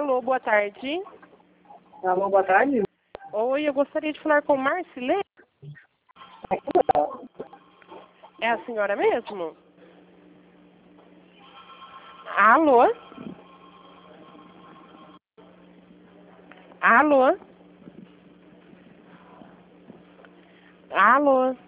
Alô, boa tarde. Alô, boa tarde. Oi, eu gostaria de falar com Marcilene. É a senhora mesmo? Alô? Alô? Alô?